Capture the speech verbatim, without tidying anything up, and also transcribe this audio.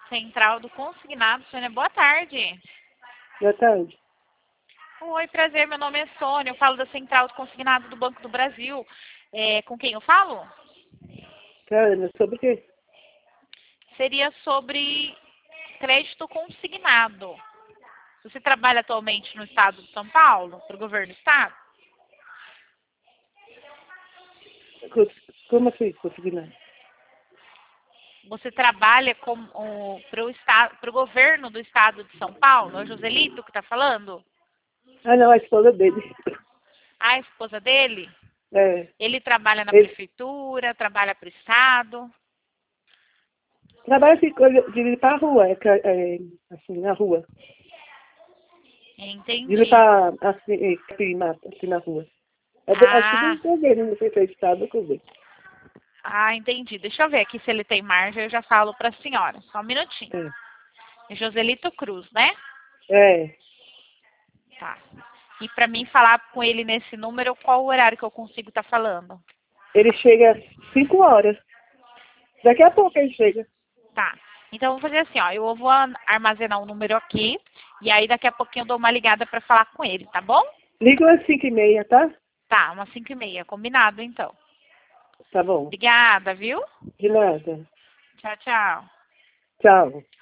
Central do Consignado. Sônia, boa tarde. Boa tarde. Oi, prazer. Meu nome é Sônia. Eu falo da Central do Consignado do Banco do Brasil. É, com quem eu falo? Cara, sobre o quê? Seria sobre crédito consignado. Você trabalha atualmente no estado de São Paulo, para o governo do estado? Cons- Como assim, consignado? Você trabalha para o estado, para o governo do estado de São Paulo? É o Joselito que está falando? Ah, não, a esposa dele. A esposa dele? É. Ele trabalha na Ele prefeitura, trabalha para o estado? trabalha assim, coisa de limpar a rua, é, ca- é, assim, na rua. De Entendi. limpar, assim, é, capim, mata, assim, na rua. É, do- acho que Ah, do governo, não sei se é estado ou governo. ah, entendi. Deixa eu ver aqui se ele tem margem, eu já falo para a senhora. Só um minutinho. É Joselito Cruz, né? É. É. Tá. E para mim falar com ele nesse número, qual o horário que eu consigo estar falando? Ele chega às cinco horas. Daqui a pouco ele chega. Tá. Então, eu vou fazer assim, ó. Eu vou an- armazenar um número aqui. E aí, daqui a pouquinho, eu dou uma ligada para falar com ele, tá bom? Liga às cinco e meia, tá? Tá, umas cinco e meia. Combinado, então. Tá bom. Obrigada, viu? De nada. Tchau, tchau. Tchau.